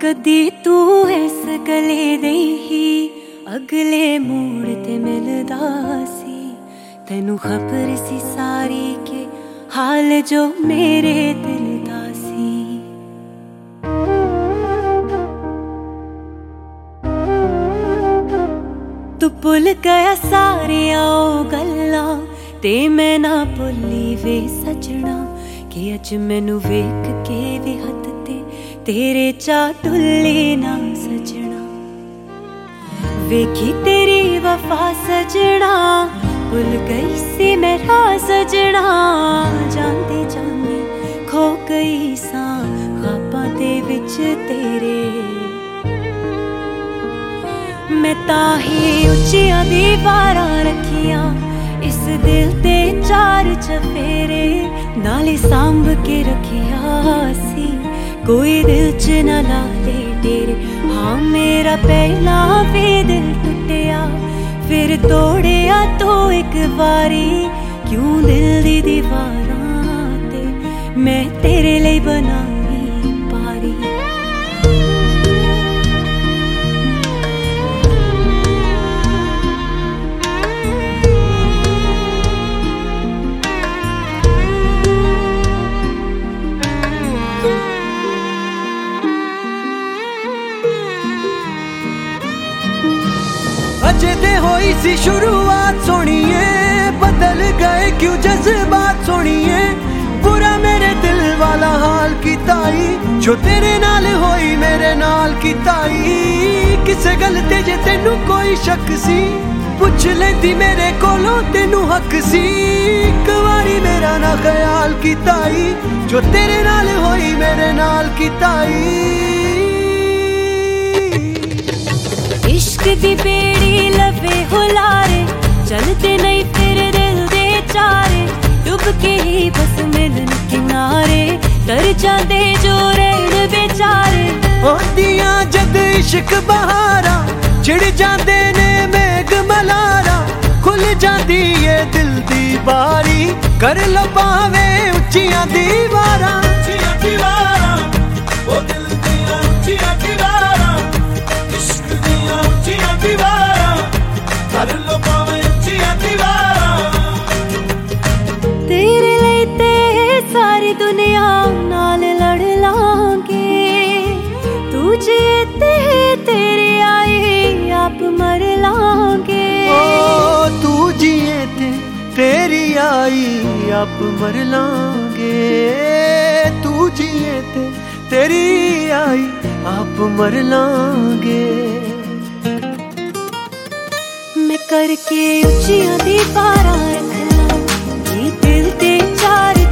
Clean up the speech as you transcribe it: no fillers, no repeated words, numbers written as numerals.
कदी तू इस गले दे ही अगले मोड़ ते मिलदा सी, तेनू खबर सी सारी के हाल जो मेरे दिल दा सी। तू भुल गया सारियां ओ गल्लां ते मैं ना भुल्ली वे सजना, कि अज मैनू वेख के भी हद ते तेरे चा टुल्ले ना सजना। वेखी तेरी वफा सजना, भुल गई सी मैं राह सजना, जांदे जांदे खो गई सां ख्वाबां दे विच तेरे। मैं ताही उच्चियां दीवारां रखियां इस दिल ते चार चफेरे, नाले सांभ के रखिया सी कोई दिल च ना ला दे तेरे। हाँ मेरा पहला भी दिल टुटिया फिर तोड़िया तो एक बारी, क्यों दिल दी दीवारां ते मैं तेरे लिए बनाई पारी। अजे ते होई सी शुरुआत सोनिए, बदल गए क्यों जज्बात सोनिए। बुरा मेरे दिल वाला हाल कीताई, जो तेरे नाल होई मेरे नाल कीताई। किसे गल ते जे तेनू कोई शक सी, पुछ लेंदी मेरे कोलों तेनू हक सी। एक वारी मेरा ना ख्याल कीताई, जो तेरे नाल होई मेरे नाल कीताई। इश्क दी बेड़ी लवे हुलारे, चलते नहीं फिर दिल दे चारे। डुब के ही बस मिलन किनारे, डर जांदे जो रहन बेचारे। होंदियां जद इश्क बहारा, चिड़ जांदे ने मेघ मलारा। खुल जांदी ये दिल दी बारी, कर लो पावे उच्चियां दीवारां। उच्चियां दीवारां, ओ दिल दियां उच्चियां दीवारां। इश्क दियां उच्चियां दीवारां, कर लो पावे उच्चियां दीवारां। तेरे लिए ते सारी दुनिया नाल लड़ लांगे, तू जीते तेरी आई आप मर लांगे। ओ तू जिए ते तेरी आई आप मर लांगे। तू जिए ते तेरी आई आप मर लांगे। मैं करके उच्चियां दीवारां रखना, ये दिल ते चार